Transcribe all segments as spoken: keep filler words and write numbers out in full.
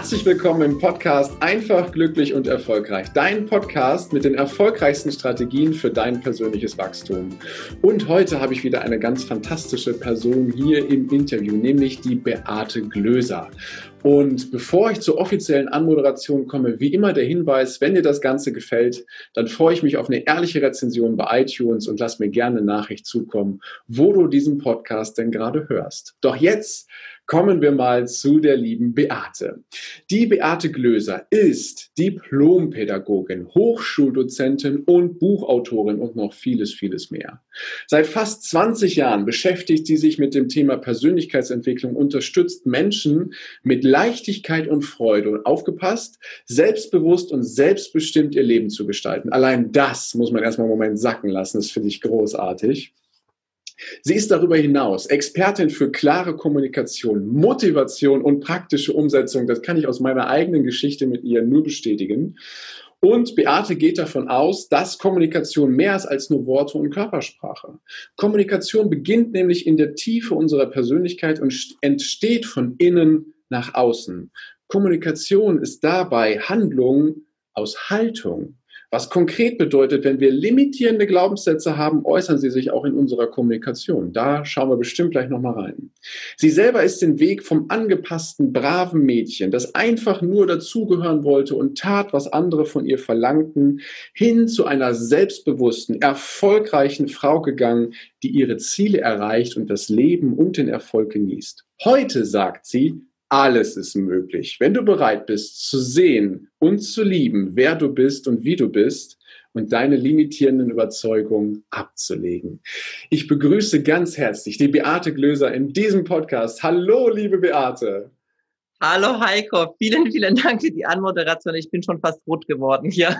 Herzlich willkommen im Podcast Einfach, glücklich und erfolgreich. Dein Podcast mit den erfolgreichsten Strategien für dein persönliches Wachstum. Und heute habe ich wieder eine ganz fantastische Person hier im Interview, nämlich die Beate Glöser. Und bevor ich zur offiziellen Anmoderation komme, wie immer der Hinweis, wenn dir das Ganze gefällt, dann freue ich mich auf eine ehrliche Rezension bei iTunes und lass mir gerne eine Nachricht zukommen, wo du diesen Podcast denn gerade hörst. Doch jetzt kommen wir mal zu der lieben Beate. Die Beate Glöser ist Diplompädagogin, Hochschuldozentin und Buchautorin und noch vieles, vieles mehr. Seit fast zwanzig Jahren beschäftigt sie sich mit dem Thema Persönlichkeitsentwicklung, unterstützt Menschen mit Leichtigkeit und Freude und aufgepasst, selbstbewusst und selbstbestimmt ihr Leben zu gestalten. Allein das muss man erstmal einen Moment sacken lassen, das finde ich großartig. Sie ist darüber hinaus Expertin für klare Kommunikation, Motivation und praktische Umsetzung. Das kann ich aus meiner eigenen Geschichte mit ihr nur bestätigen. Und Beate geht davon aus, dass Kommunikation mehr ist als nur Worte und Körpersprache. Kommunikation beginnt nämlich in der Tiefe unserer Persönlichkeit und entsteht von innen nach außen. Kommunikation ist dabei Handlung aus Haltung. Was konkret bedeutet, wenn wir limitierende Glaubenssätze haben, äußern sie sich auch in unserer Kommunikation. Da schauen wir bestimmt gleich nochmal rein. Sie selber ist den Weg vom angepassten, braven Mädchen, das einfach nur dazugehören wollte und tat, was andere von ihr verlangten, hin zu einer selbstbewussten, erfolgreichen Frau gegangen, die ihre Ziele erreicht und das Leben und den Erfolg genießt. Heute sagt sie, alles ist möglich, wenn du bereit bist zu sehen und zu lieben, wer du bist und wie du bist und deine limitierenden Überzeugungen abzulegen. Ich begrüße ganz herzlich die Beate Glöser in diesem Podcast. Hallo, liebe Beate. Hallo Heiko, vielen, vielen Dank für die Anmoderation. Ich bin schon fast rot geworden hier.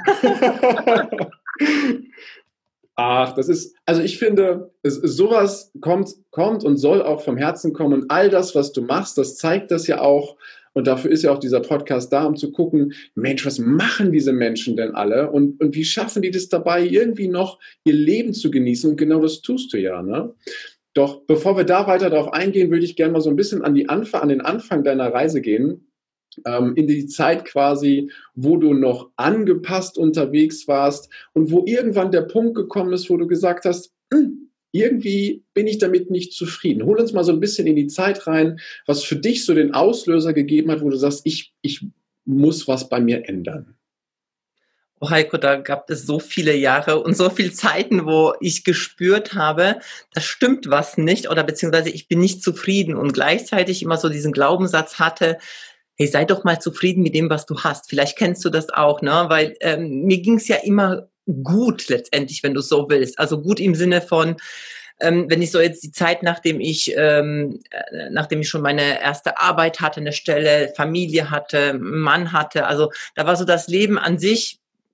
Ach, das ist, also ich finde, es, sowas kommt, kommt und soll auch vom Herzen kommen. Und all das, was du machst, das zeigt das ja auch. Und dafür ist ja auch dieser Podcast da, um zu gucken, Mensch, was machen diese Menschen denn alle? Und, und wie schaffen die das dabei, irgendwie noch ihr Leben zu genießen? Und genau das tust du ja, ne? Doch bevor wir da weiter darauf eingehen, würde ich gerne mal so ein bisschen an, die Anf- an den Anfang deiner Reise gehen. In die Zeit quasi, wo du noch angepasst unterwegs warst und wo irgendwann der Punkt gekommen ist, wo du gesagt hast, hm, irgendwie bin ich damit nicht zufrieden. Hol uns mal so ein bisschen in die Zeit rein, was für dich so den Auslöser gegeben hat, wo du sagst, ich, ich muss was bei mir ändern. Oh Heiko, da gab es so viele Jahre und so viele Zeiten, wo ich gespürt habe, da stimmt was nicht oder beziehungsweise ich bin nicht zufrieden und gleichzeitig immer so diesen Glaubenssatz hatte, hey, sei doch mal zufrieden mit dem, was du hast. Vielleicht kennst du das auch, ne? Weil ähm, mir ging es ja immer gut letztendlich, wenn du so willst. Also gut im Sinne von, ähm, wenn ich so jetzt die Zeit, nachdem ich, ähm, äh, nachdem ich schon meine erste Arbeit hatte, eine Stelle, Familie hatte, Mann hatte, also da war so das Leben an sich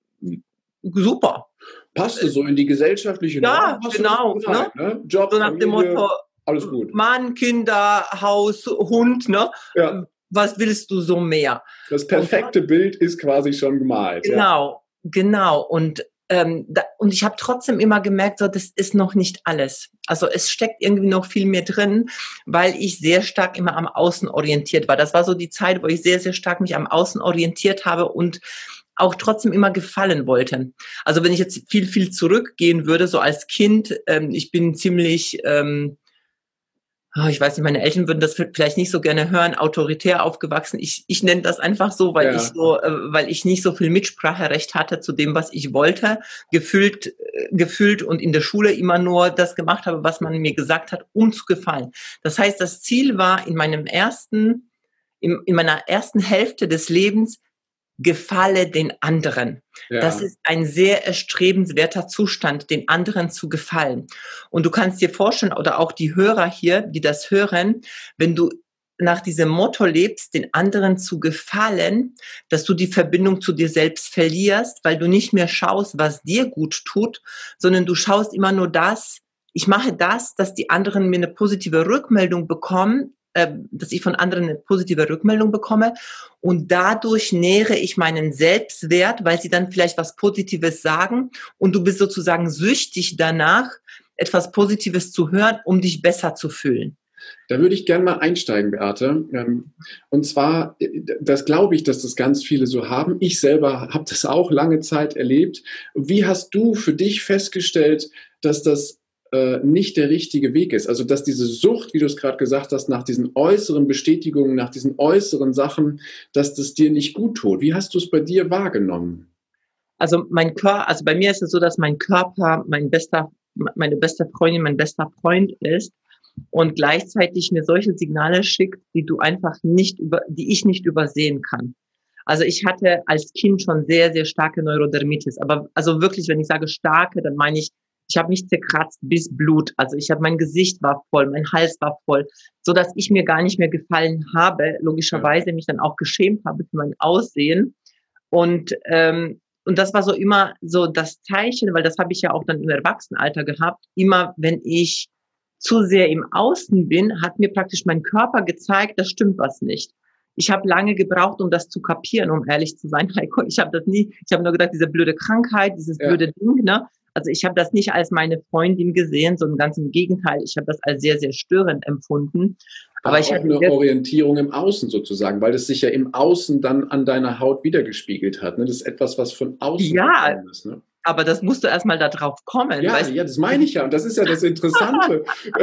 super. Passte so in die gesellschaftliche Norm? Ja, genau. Rein, Ne? ne? Job, so nach Familie, dem Motto, alles gut. Mann, Kinder, Haus, Hund, ne? Ja. Was willst du so mehr? Das perfekte und, Bild ist quasi schon gemalt. Genau, ja. genau. Und, ähm, da, und ich habe trotzdem immer gemerkt, so, das ist noch nicht alles. Also es steckt irgendwie noch viel mehr drin, weil ich sehr stark immer am Außen orientiert war. Das war so die Zeit, wo ich sehr, sehr stark mich am Außen orientiert habe und auch trotzdem immer gefallen wollte. Also wenn ich jetzt viel, viel zurückgehen würde, so als Kind, ähm, ich bin ziemlich... Ähm, ich weiß nicht, meine Eltern würden das vielleicht nicht so gerne hören, autoritär aufgewachsen. Ich, ich nenne das einfach so, weil ja. ich so, äh, weil ich nicht so viel Mitspracherecht hatte zu dem, was ich wollte, gefühlt, äh, gefühlt und in der Schule immer nur das gemacht habe, was man mir gesagt hat, um zu gefallen. Das heißt, das Ziel war in meinem ersten, in, in meiner ersten Hälfte des Lebens, gefalle den anderen. Ja. Das ist ein sehr erstrebenswerter Zustand, den anderen zu gefallen. Und du kannst dir vorstellen, oder auch die Hörer hier, die das hören, wenn du nach diesem Motto lebst, den anderen zu gefallen, dass du die Verbindung zu dir selbst verlierst, weil du nicht mehr schaust, was dir gut tut, sondern du schaust immer nur das, ich mache das, dass die anderen mir eine positive Rückmeldung bekommen, dass ich von anderen eine positive Rückmeldung bekomme und dadurch nähere ich meinen Selbstwert, weil sie dann vielleicht was Positives sagen und du bist sozusagen süchtig danach, etwas Positives zu hören, um dich besser zu fühlen. Da würde ich gerne mal einsteigen, Beate. Und zwar, das glaube ich, dass das ganz viele so haben. Ich selber habe das auch lange Zeit erlebt. Wie hast du für dich festgestellt, dass das äh, nicht der richtige Weg ist? Also, dass diese Sucht, wie du es gerade gesagt hast, nach diesen äußeren Bestätigungen, nach diesen äußeren Sachen, dass das dir nicht gut tut. Wie hast du es bei dir wahrgenommen? Also mein Körper, also bei mir ist es so, dass mein Körper mein bester, meine beste Freundin, mein bester Freund ist und gleichzeitig mir solche Signale schickt, die du einfach nicht über, die ich nicht übersehen kann. Also ich hatte als Kind schon sehr, sehr starke Neurodermitis, aber also wirklich, wenn ich sage starke, dann meine ich, ich habe mich zerkratzt bis Blut. Also ich habe, mein Gesicht war voll, mein Hals war voll, so dass ich mir gar nicht mehr gefallen habe, logischerweise mich dann auch geschämt habe für mein Aussehen und ähm, und das war so immer so das Zeichen, weil das habe ich ja auch dann im Erwachsenenalter gehabt. Immer wenn ich zu sehr im Außen bin, hat mir praktisch mein Körper gezeigt, da stimmt was nicht. Ich habe lange gebraucht, um das zu kapieren, um ehrlich zu sein, Heiko. Ich habe das nie, ich habe nur gedacht, diese blöde Krankheit, dieses Ja. blöde Ding, ne? Also ich habe das nicht als meine Freundin gesehen, sondern ganz im Gegenteil. Ich habe das als sehr, sehr störend empfunden. War Aber ich auch hatte eine sehr, Orientierung im Außen sozusagen, weil es sich ja im Außen dann an deiner Haut wiedergespiegelt hat. Ne? Das ist etwas, was von außen ja, gekommen ist. Ne? aber das musst du erstmal da drauf kommen, Ja, weißt ja, das meine ich ja. Und das ist ja das Interessante.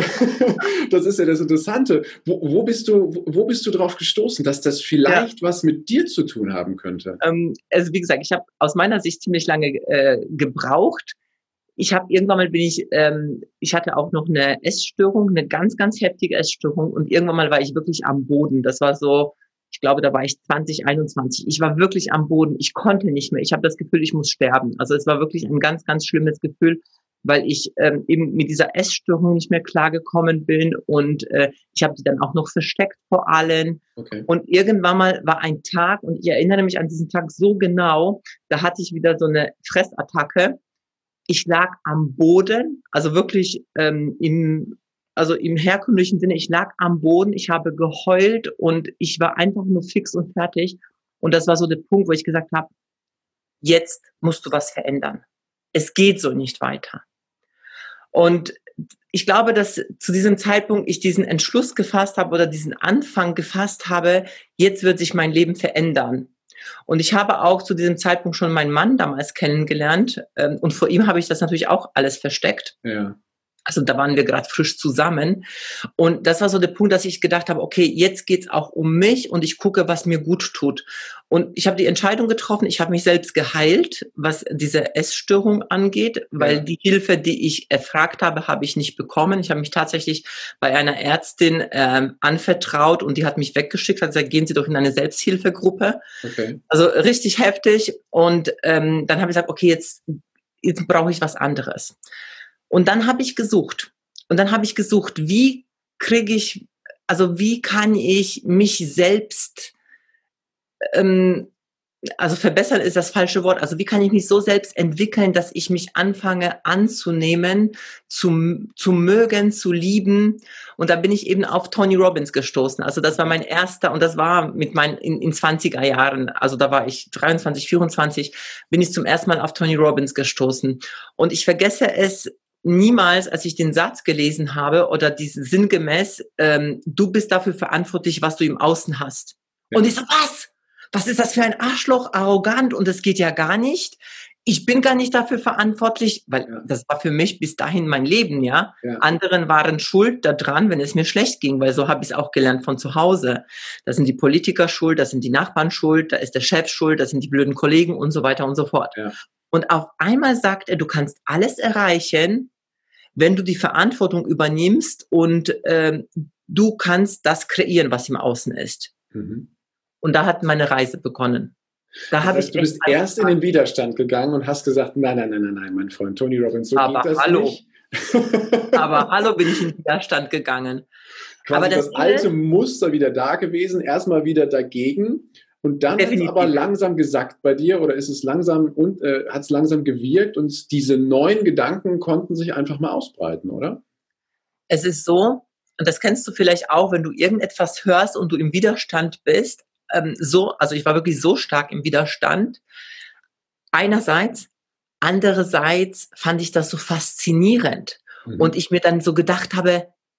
Das ist ja das Interessante. Wo, wo bist du, wo bist du drauf gestoßen, dass das vielleicht ja. was mit dir zu tun haben könnte? Ähm, also wie gesagt, ich habe aus meiner Sicht ziemlich lange äh, gebraucht. Ich habe irgendwann mal bin ich, ähm, ich hatte auch noch eine Essstörung, eine ganz, ganz heftige Essstörung und irgendwann mal war ich wirklich am Boden. Das war so, ich glaube, da war ich zwanzig einundzwanzig. Ich war wirklich am Boden. Ich konnte nicht mehr. Ich habe das Gefühl, ich muss sterben. Also es war wirklich ein ganz, ganz schlimmes Gefühl, weil ich ähm, eben mit dieser Essstörung nicht mehr klargekommen bin und äh, ich habe die dann auch noch versteckt vor allen. Okay. Und irgendwann mal war ein Tag und ich erinnere mich an diesen Tag so genau, da hatte ich wieder so eine Fressattacke. Ich lag am Boden, also wirklich ähm, im, also im herkömmlichen Sinne, ich lag am Boden, ich habe geheult und ich war einfach nur fix und fertig. Und das war so der Punkt, wo ich gesagt habe, jetzt musst du was verändern. Es geht so nicht weiter. Und ich glaube, dass zu diesem Zeitpunkt ich diesen Entschluss gefasst habe oder diesen Anfang gefasst habe, jetzt wird sich mein Leben verändern. Und ich habe auch zu diesem Zeitpunkt schon meinen Mann damals kennengelernt ähm, und vor ihm habe ich das natürlich auch alles versteckt. Ja. Also da waren wir gerade frisch zusammen und das war so der Punkt, dass ich gedacht habe, okay, jetzt geht's auch um mich und ich gucke, was mir gut tut. Und ich habe die Entscheidung getroffen, ich habe mich selbst geheilt, was diese Essstörung angeht, weil ja. die Hilfe, die ich erfragt habe, habe ich nicht bekommen. Ich habe mich tatsächlich bei einer Ärztin ähm, anvertraut und die hat mich weggeschickt, hat gesagt, gehen Sie doch in eine Selbsthilfegruppe. Okay. Also richtig heftig und ähm, dann habe ich gesagt, okay, jetzt, jetzt brauche ich was anderes. Und dann habe ich gesucht. Und dann habe ich gesucht, wie kriege ich, also wie kann ich mich selbst, ähm, also verbessern ist das falsche Wort, also wie kann ich mich so selbst entwickeln, dass ich mich anfange anzunehmen, zu, zu mögen, zu lieben. Und da bin ich eben auf Tony Robbins gestoßen. Also das war mein erster, und das war mit meinen, in, in zwanziger Jahren, also da war ich dreiundzwanzig, vierundzwanzig, bin ich zum ersten Mal auf Tony Robbins gestoßen. Und ich vergesse es niemals, als ich den Satz gelesen habe oder diesen sinngemäß, ähm, du bist dafür verantwortlich, was du im Außen hast. Ja. Und ich so, was? Was ist das für ein Arschloch, arrogant und das geht ja gar nicht. Ich bin gar nicht dafür verantwortlich, weil ja. das war für mich bis dahin mein Leben, ja? ja. Anderen waren schuld daran, wenn es mir schlecht ging, weil so habe ich es auch gelernt von zu Hause. Da sind die Politiker schuld, da sind die Nachbarn schuld, da ist der Chef schuld, da sind die blöden Kollegen und so weiter und so fort. Ja. Und auf einmal sagt er, du kannst alles erreichen, wenn du die Verantwortung übernimmst und ähm, du kannst das kreieren, was im Außen ist. Mhm. Und da hat meine Reise begonnen. Da habe ich du bist erst in den Widerstand gegangen und hast gesagt, nein, nein, nein, nein, nein, mein Freund Tony Robbins, so aber geht das hallo. nicht. Aber hallo bin ich in den Widerstand gegangen. Quasi aber das, das alte Muster wieder da gewesen, erstmal wieder dagegen. Und dann hat es aber langsam gesackt bei dir oder ist es langsam und äh, hat es langsam gewirkt und diese neuen Gedanken konnten sich einfach mal ausbreiten, oder? Es ist so, und das kennst du vielleicht auch, wenn du irgendetwas hörst und du im Widerstand bist, ähm, so, also ich war wirklich so stark im Widerstand. Einerseits, andererseits fand ich das so faszinierend mhm. und ich mir dann so gedacht habe,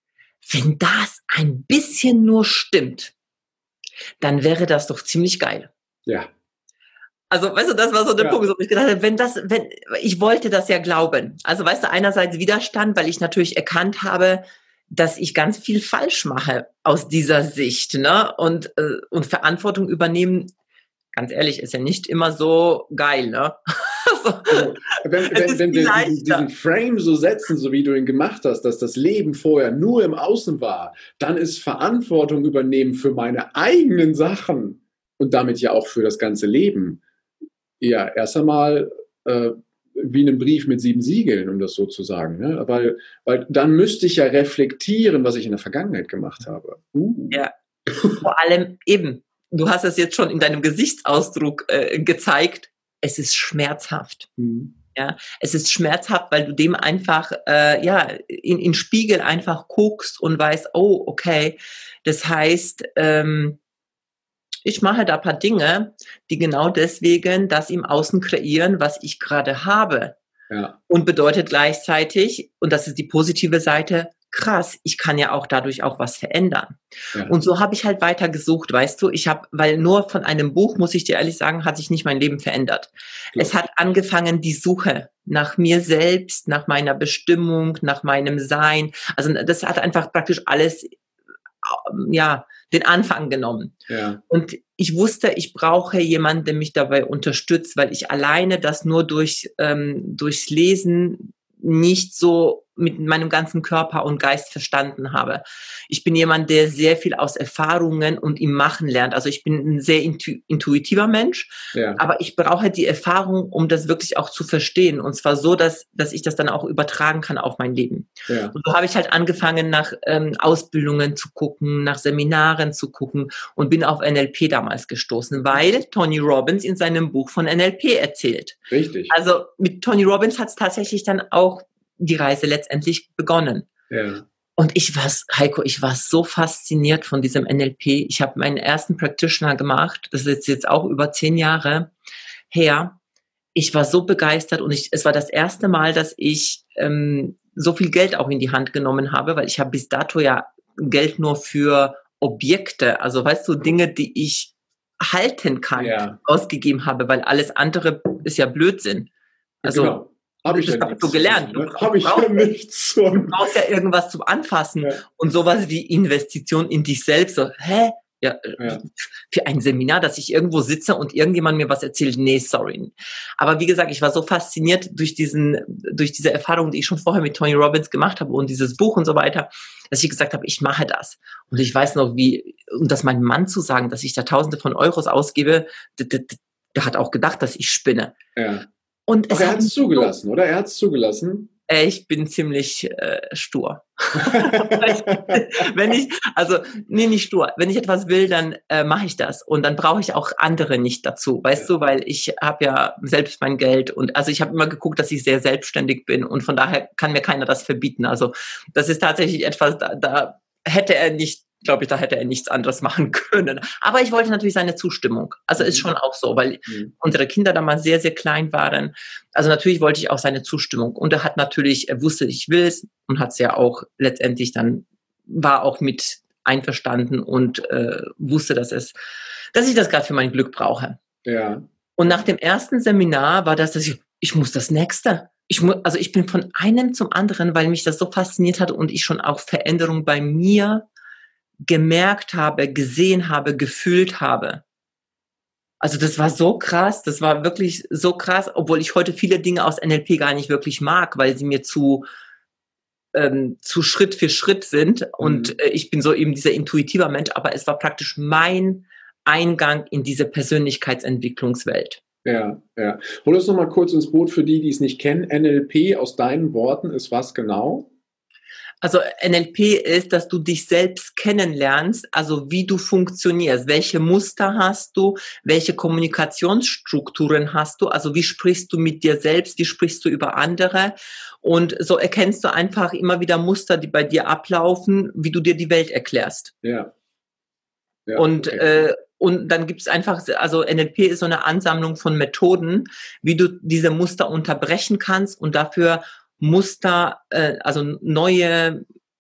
wenn das ein bisschen nur stimmt, dann wäre das doch ziemlich geil. Ja. Also, weißt du, das war so der Ja. Punkt, wo ich gedacht habe, wenn das, wenn, ich wollte das ja glauben. Also, weißt du, einerseits Widerstand, weil ich natürlich erkannt habe, dass ich ganz viel falsch mache aus dieser Sicht, ne? Und, äh, und Verantwortung übernehmen, ganz ehrlich, ist ja nicht immer so geil, ne? Also, Also, wenn, wenn, wenn wir diesen, diesen Frame so setzen, so wie du ihn gemacht hast, dass das Leben vorher nur im Außen war, dann ist Verantwortung übernehmen für meine eigenen Sachen und damit ja auch für das ganze Leben ja erst einmal äh, wie einen Brief mit sieben Siegeln, um das so zu sagen. Ne? Weil, weil dann müsste ich ja reflektieren, was ich in der Vergangenheit gemacht habe. Uh. Ja, vor allem eben, du hast es jetzt schon in deinem Gesichtsausdruck äh, gezeigt, es ist schmerzhaft. Mhm. Ja, es ist schmerzhaft, weil du dem einfach äh, ja in in Spiegel einfach guckst und weißt, oh, okay, das heißt, ähm, ich mache da ein paar Dinge, die genau deswegen das im Außen kreieren, was ich gerade habe. Ja. Und bedeutet gleichzeitig, und das ist die positive Seite, krass, ich kann ja auch dadurch auch was verändern. Ja. Und so habe ich halt weiter gesucht, weißt du, ich habe, weil nur von einem Buch, muss ich dir ehrlich sagen, hat sich nicht mein Leben verändert. Ja. Es hat angefangen, die Suche nach mir selbst, nach meiner Bestimmung, nach meinem Sein. Also das hat einfach praktisch alles, ja, den Anfang genommen. Ja. Und ich wusste, ich brauche jemanden, der mich dabei unterstützt, weil ich alleine das nur durch, ähm, durchs Lesen nicht so mit meinem ganzen Körper und Geist verstanden habe. Ich bin jemand, der sehr viel aus Erfahrungen und im Machen lernt. Also ich bin ein sehr intu- intuitiver Mensch, ja. aber ich brauche die Erfahrung, um das wirklich auch zu verstehen. Und zwar so, dass, dass ich das dann auch übertragen kann auf mein Leben. Ja. Und so habe ich halt angefangen, nach ähm, Ausbildungen zu gucken, nach Seminaren zu gucken und bin auf N L P damals gestoßen, weil Tony Robbins in seinem Buch von N L P erzählt. Richtig. Also mit Tony Robbins hat es tatsächlich dann auch die Reise letztendlich begonnen. Ja. Und ich war, Heiko, ich war so fasziniert von diesem N L P. Ich habe meinen ersten Practitioner gemacht. Das ist jetzt, jetzt auch über zehn Jahre her. Ich war so begeistert und ich, es war das erste Mal, dass ich ähm, so viel Geld auch in die Hand genommen habe, weil ich habe bis dato ja Geld nur für Objekte, also weißt du, Dinge, die ich halten kann, ja. ausgegeben habe, weil alles andere ist ja Blödsinn. Also genau. Habe ich das ja hast du gelernt. Ne? Habe ich ja nichts von. Du brauchst ja irgendwas zum Anfassen. Ja. Und sowas wie Investition in dich selbst. So, hä? Ja, ja. Für ein Seminar, dass ich irgendwo sitze und irgendjemand mir was erzählt. Nee, sorry. Aber wie gesagt, ich war so fasziniert durch diesen, durch diese Erfahrung, die ich schon vorher mit Tony Robbins gemacht habe und dieses Buch und so weiter, dass ich gesagt habe, ich mache das. Und ich weiß noch, wie, um das meinem Mann zu sagen, dass ich da Tausende von Euros ausgebe, der, der, der hat auch gedacht, dass ich spinne. Ja. Und es Aber er hat es so, zugelassen, oder? Er hat es zugelassen. Ich bin ziemlich äh, stur. Wenn ich, also, nee, nicht stur. Wenn ich etwas will, dann äh, mache ich das. Und dann brauche ich auch andere nicht dazu, weißt ja. du, weil ich habe ja selbst mein Geld und also ich habe immer geguckt, dass ich sehr selbstständig bin und von daher kann mir keiner das verbieten. Also das ist tatsächlich etwas, da, da hätte er nicht, glaube ich, da hätte er nichts anderes machen können. Aber ich wollte natürlich seine Zustimmung. Also ist schon auch so, weil mhm. unsere Kinder damals sehr, sehr klein waren. Also natürlich wollte ich auch seine Zustimmung. Und er hat natürlich, er wusste, ich will es und hat es ja auch letztendlich dann, war auch mit einverstanden und äh, wusste, dass es, dass ich das gerade für mein Glück brauche. Ja. Und nach dem ersten Seminar war das, dass ich, ich muss das nächste. Ich muss, also ich bin von einem zum anderen, weil mich das so fasziniert hat und ich schon auch Veränderungen bei mir gemerkt habe, gesehen habe, gefühlt habe. Also das war so krass, das war wirklich so krass, obwohl ich heute viele Dinge aus N L P gar nicht wirklich mag, weil sie mir zu ähm, zu Schritt für Schritt sind und mhm. äh, ich bin so eben dieser intuitiver Mensch, aber es war praktisch mein Eingang in diese Persönlichkeitsentwicklungswelt. Ja, ja. Hol uns noch mal kurz ins Boot für die, die es nicht kennen. N L P aus deinen Worten ist was genau? Also N L P ist, dass du dich selbst kennenlernst, also wie du funktionierst, welche Muster hast du, welche Kommunikationsstrukturen hast du, also wie sprichst du mit dir selbst, wie sprichst du über andere und so erkennst du einfach immer wieder Muster, die bei dir ablaufen, wie du dir die Welt erklärst. Ja. Ja, und okay. äh, und dann gibt es einfach, also N L P ist so eine Ansammlung von Methoden, wie du diese Muster unterbrechen kannst und dafür Muster, äh, also neue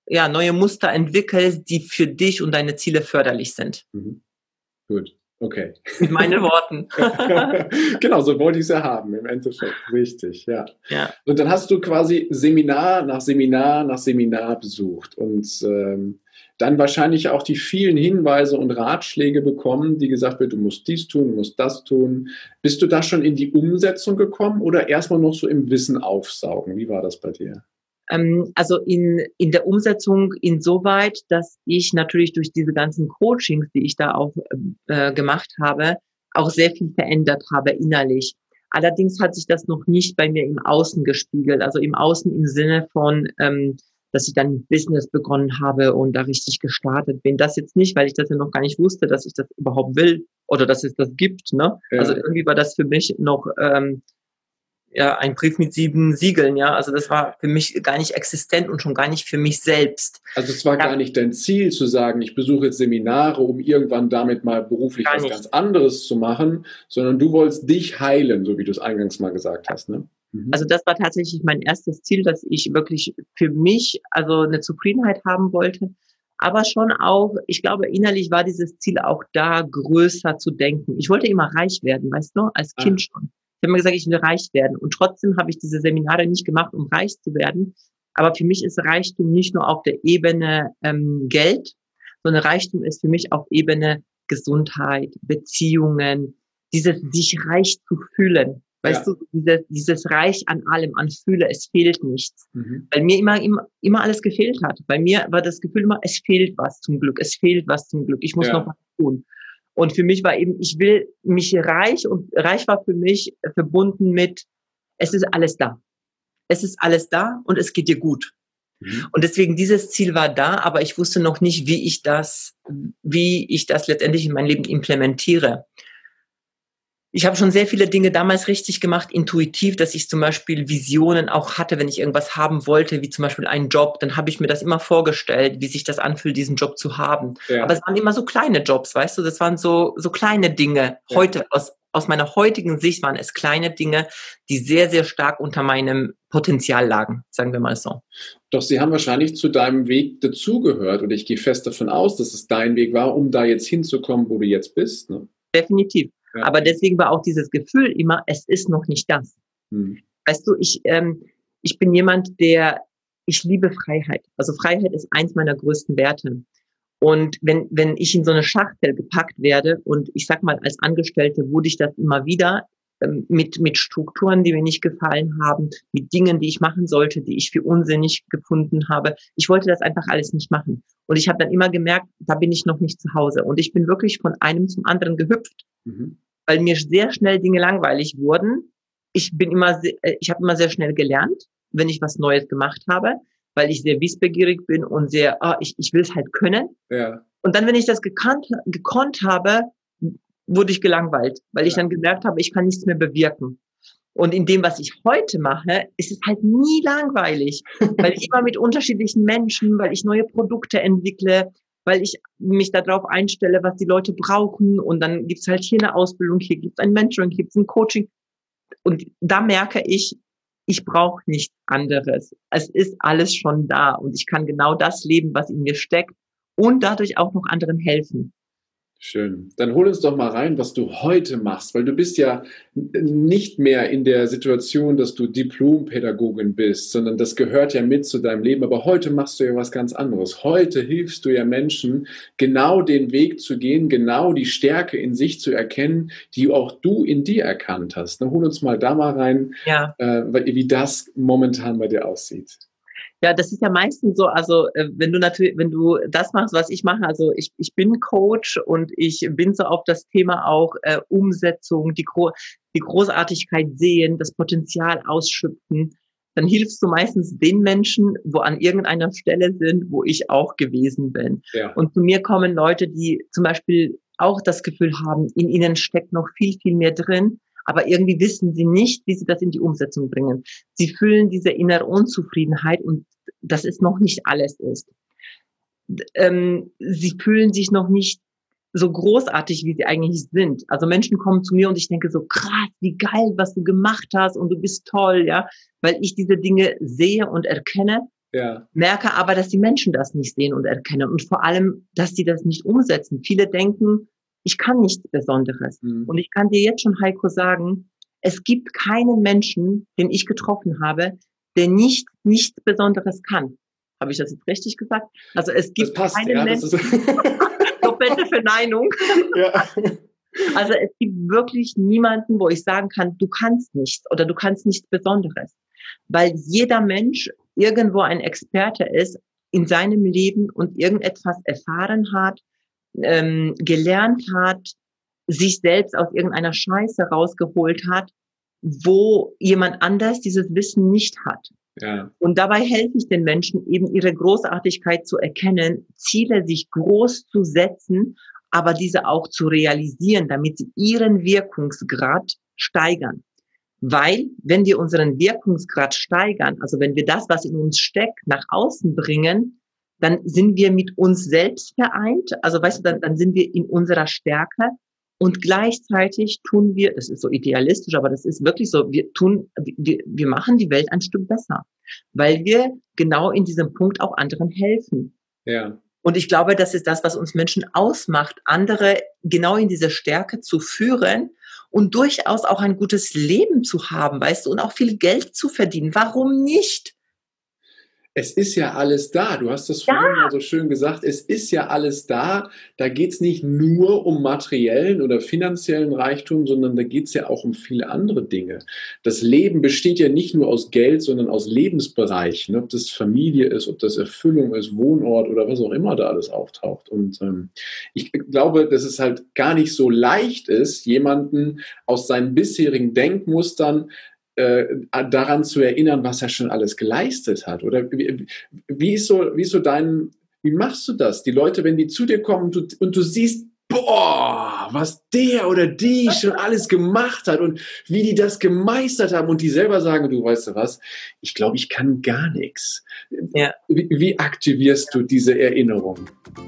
ja, neue Muster entwickelst, die für dich und deine Ziele förderlich sind. Mhm. Gut, okay. Mit meinen Worten. Genau, so wollte ich es ja haben, im Endeffekt. Richtig, ja. Ja. Und dann hast du quasi Seminar nach Seminar nach Seminar besucht und ähm, dann wahrscheinlich auch die vielen Hinweise und Ratschläge bekommen, die gesagt wird, du musst dies tun, du musst das tun. Bist du da schon in die Umsetzung gekommen oder erstmal noch so im Wissen aufsaugen? Wie war das bei dir? Ähm, also in, in der Umsetzung insoweit, dass ich natürlich durch diese ganzen Coachings, die ich da auch äh, gemacht habe, auch sehr viel verändert habe innerlich. Allerdings hat sich das noch nicht bei mir im Außen gespiegelt, also im Außen im Sinne von, ähm, dass ich dann ein Business begonnen habe und da richtig gestartet bin. Das jetzt nicht, weil ich das ja noch gar nicht wusste, dass ich das überhaupt will oder dass es das gibt. Ne? Ja. Also irgendwie war das für mich noch ähm, ja ein Brief mit sieben Siegeln. Ja, also das war für mich gar nicht existent und schon gar nicht für mich selbst. Also es war ja gar nicht dein Ziel zu sagen, ich besuche jetzt Seminare, um irgendwann damit mal beruflich was ganz anderes zu machen, sondern du wolltest dich heilen, so wie du es eingangs mal gesagt hast, ne? Also das war tatsächlich mein erstes Ziel, dass ich wirklich für mich also eine Zufriedenheit haben wollte. Aber schon auch, ich glaube, innerlich war dieses Ziel auch da, größer zu denken. Ich wollte immer reich werden, weißt du, als Kind ah. schon. Ich habe immer gesagt, ich will reich werden. Und trotzdem habe ich diese Seminare nicht gemacht, um reich zu werden. Aber für mich ist Reichtum nicht nur auf der Ebene ähm, Geld, sondern Reichtum ist für mich auf Ebene Gesundheit, Beziehungen, dieses sich reich zu fühlen. Weißt ja. du, dieses, dieses Reich an allem, an Fühle, es fehlt nichts. Mhm. Weil mir immer, immer, immer alles gefehlt hat. Bei mir war das Gefühl immer, es fehlt was zum Glück, es fehlt was zum Glück, ich muss ja. noch was tun. Und für mich war eben, ich will mich reich und reich war für mich verbunden mit, es ist alles da. Es ist alles da und es geht dir gut. Mhm. Und deswegen dieses Ziel war da, aber ich wusste noch nicht, wie ich das, wie ich das letztendlich in mein Leben implementiere. Ich habe schon sehr viele Dinge damals richtig gemacht, intuitiv, dass ich zum Beispiel Visionen auch hatte, wenn ich irgendwas haben wollte, wie zum Beispiel einen Job, dann habe ich mir das immer vorgestellt, wie sich das anfühlt, diesen Job zu haben. Ja. Aber es waren immer so kleine Jobs, weißt du, das waren so so kleine Dinge. Ja. Heute, aus, aus meiner heutigen Sicht waren es kleine Dinge, die sehr, sehr stark unter meinem Potenzial lagen, sagen wir mal so. Doch sie haben wahrscheinlich zu deinem Weg dazugehört und ich gehe fest davon aus, dass es dein Weg war, um da jetzt hinzukommen, wo du jetzt bist. Ne? Definitiv. Ja. Aber deswegen war auch dieses Gefühl immer, es ist noch nicht das. Hm. Weißt du, ich, ähm, ich bin jemand, der, ich liebe Freiheit. Also Freiheit ist eins meiner größten Werte. Und wenn, wenn ich in so eine Schachtel gepackt werde und ich sag mal, als Angestellte wurde ich das immer wieder ähm, mit, mit Strukturen, die mir nicht gefallen haben, mit Dingen, die ich machen sollte, die ich für unsinnig gefunden habe. Ich wollte das einfach alles nicht machen. Und ich habe dann immer gemerkt, da bin ich noch nicht zu Hause. Und ich bin wirklich von einem zum anderen gehüpft. Mhm. Weil mir sehr schnell Dinge langweilig wurden. Ich bin immer, sehr, ich habe immer sehr schnell gelernt, wenn ich was Neues gemacht habe, weil ich sehr wissbegierig bin und sehr, oh, ich, ich will es halt können. Ja. Und dann, wenn ich das gekannt, gekonnt habe, wurde ich gelangweilt, weil ja. ich dann gemerkt habe, ich kann nichts mehr bewirken. Und in dem, was ich heute mache, ist es halt nie langweilig, weil ich immer mit unterschiedlichen Menschen, weil ich neue Produkte entwickle, weil ich mich darauf einstelle, was die Leute brauchen. Und dann gibt's halt hier eine Ausbildung, hier gibt's ein Mentoring, hier gibt's ein Coaching. Und da merke ich, ich brauche nichts anderes. Es ist alles schon da und ich kann genau das leben, was in mir steckt und dadurch auch noch anderen helfen. Schön. Dann hol uns doch mal rein, was du heute machst, weil du bist ja nicht mehr in der Situation, dass du Diplompädagogin bist, sondern das gehört ja mit zu deinem Leben. Aber heute machst du ja was ganz anderes. Heute hilfst du ja Menschen, genau den Weg zu gehen, genau die Stärke in sich zu erkennen, die auch du in dir erkannt hast. Dann hol uns mal da mal rein, ja. äh, wie das momentan bei dir aussieht. Ja, das ist ja meistens so, also wenn du natürlich, wenn du das machst, was ich mache, also ich, ich bin Coach und ich bin so auf das Thema auch äh, Umsetzung, die, Gro- die Großartigkeit sehen, das Potenzial ausschöpfen, dann hilfst du meistens den Menschen, wo an irgendeiner Stelle sind, wo ich auch gewesen bin. Ja. Und zu mir kommen Leute, die zum Beispiel auch das Gefühl haben, in ihnen steckt noch viel, viel mehr drin, aber irgendwie wissen sie nicht, wie sie das in die Umsetzung bringen. Sie fühlen diese innere Unzufriedenheit und dass es noch nicht alles ist. Ähm, sie fühlen sich noch nicht so großartig, wie sie eigentlich sind. Also Menschen kommen zu mir und ich denke so, krass, wie geil, was du gemacht hast und du bist toll, ja, weil ich diese Dinge sehe und erkenne Ja. Merke aber, dass die Menschen das nicht sehen und erkennen und vor allem, dass die das nicht umsetzen. Viele denken, ich kann nichts Besonderes. Mhm. Und ich kann dir jetzt schon, Heiko, sagen, es gibt keinen Menschen, den ich getroffen habe, der nicht nichts Besonderes kann. Habe ich das jetzt richtig gesagt? Also es gibt das passt, keinen ja, Menschen. Das ist doppelte Verneinung. Ja. Also es gibt wirklich niemanden, wo ich sagen kann, du kannst nichts oder du kannst nichts Besonderes. Weil jeder Mensch irgendwo ein Experte ist in seinem Leben und irgendetwas erfahren hat, ähm, gelernt hat, sich selbst aus irgendeiner Scheiße rausgeholt hat, wo jemand anders dieses Wissen nicht hat. Ja. Und dabei helfe ich den Menschen, eben ihre Großartigkeit zu erkennen, Ziele sich groß zu setzen, aber diese auch zu realisieren, damit sie ihren Wirkungsgrad steigern. Weil, wenn wir unseren Wirkungsgrad steigern, also wenn wir das, was in uns steckt, nach außen bringen, dann sind wir mit uns selbst vereint. Also weißt du, dann, dann sind wir in unserer Stärke und gleichzeitig tun wir, das ist so idealistisch, aber das ist wirklich so, wir tun, wir, wir machen die Welt ein Stück besser, weil wir genau in diesem Punkt auch anderen helfen. Ja. Und ich glaube, das ist das, was uns Menschen ausmacht, andere genau in diese Stärke zu führen und durchaus auch ein gutes Leben zu haben, weißt du, und auch viel Geld zu verdienen. Warum nicht? Es ist ja alles da. Du hast das vorhin ja so schön gesagt. Es ist ja alles da. Da geht es nicht nur um materiellen oder finanziellen Reichtum, sondern da geht es ja auch um viele andere Dinge. Das Leben besteht ja nicht nur aus Geld, sondern aus Lebensbereichen. Ob das Familie ist, ob das Erfüllung ist, Wohnort oder was auch immer da alles auftaucht. Und ähm, ich glaube, dass es halt gar nicht so leicht ist, jemanden aus seinen bisherigen Denkmustern Äh, daran zu erinnern, was er schon alles geleistet hat. Oder wie, wie, ist so, wie ist so dein, wie machst du das? Die Leute, wenn die zu dir kommen und du, und du siehst, boah, was der oder die schon alles gemacht hat und wie die das gemeistert haben und die selber sagen, du weißt du was, ich glaube, ich kann gar nichts. Ja. Wie, wie aktivierst du diese Erinnerung?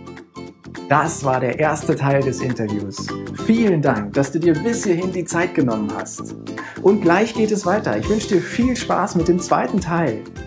Das war der erste Teil des Interviews. Vielen Dank, dass du dir bis hierhin die Zeit genommen hast. Und gleich geht es weiter. Ich wünsche dir viel Spaß mit dem zweiten Teil.